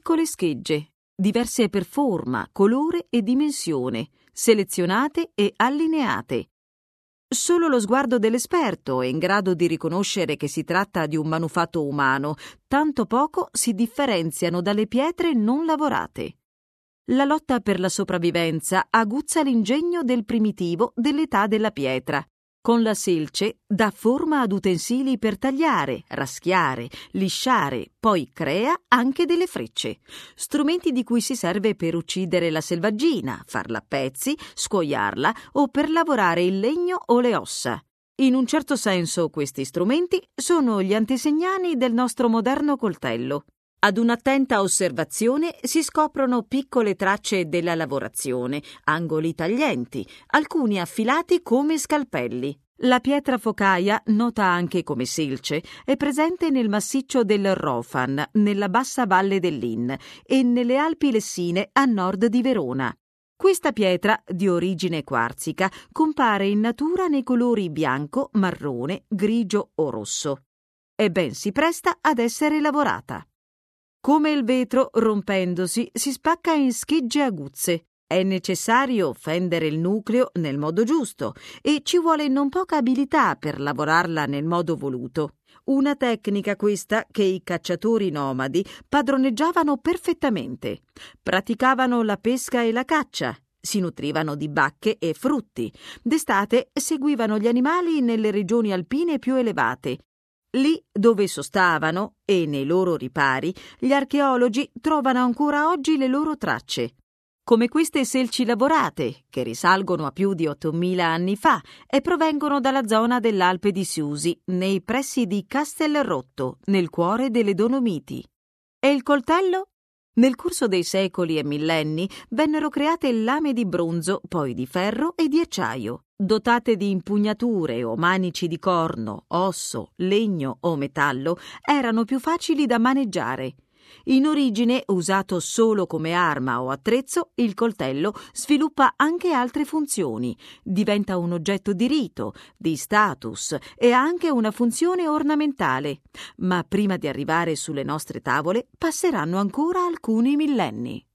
piccole schegge, diverse per forma, colore e dimensione, selezionate e allineate. Solo lo sguardo dell'esperto è in grado di riconoscere che si tratta di un manufatto umano, tanto poco si differenziano dalle pietre non lavorate. La lotta per la sopravvivenza aguzza l'ingegno del primitivo dell'età della pietra. Con la selce dà forma ad utensili per tagliare, raschiare, lisciare, poi crea anche delle frecce, strumenti di cui si serve per uccidere la selvaggina, farla a pezzi, scuoiarla o per lavorare il legno o le ossa. In un certo senso questi strumenti sono gli antesignani del nostro moderno coltello. Ad un'attenta osservazione si scoprono piccole tracce della lavorazione, angoli taglienti, alcuni affilati come scalpelli. La pietra focaia, nota anche come selce, è presente nel massiccio del Rofan, nella bassa valle dell'Inn e nelle Alpi Lessine a nord di Verona. Questa pietra, di origine quarzica, compare in natura nei colori bianco, marrone, grigio o rosso. E ben si presta ad essere lavorata. Come il vetro, rompendosi, si spacca in schegge aguzze. È necessario fendere il nucleo nel modo giusto e ci vuole non poca abilità per lavorarla nel modo voluto. Una tecnica questa che i cacciatori nomadi padroneggiavano perfettamente. Praticavano la pesca e la caccia, si nutrivano di bacche e frutti. D'estate seguivano gli animali nelle regioni alpine più elevate. Lì dove sostavano e nei loro ripari, gli archeologi trovano ancora oggi le loro tracce. Come queste selci lavorate, che risalgono a più di 8.000 anni fa e provengono dalla zona dell'Alpe di Siusi, nei pressi di Castelrotto, nel cuore delle Dolomiti. E il coltello? Nel corso dei secoli e millenni vennero create lame di bronzo, poi di ferro e di acciaio. Dotate di impugnature o manici di corno, osso, legno o metallo, erano più facili da maneggiare. In origine, usato solo come arma o attrezzo, il coltello sviluppa anche altre funzioni. Diventa un oggetto di rito, di status e ha anche una funzione ornamentale. Ma prima di arrivare sulle nostre tavole passeranno ancora alcuni millenni.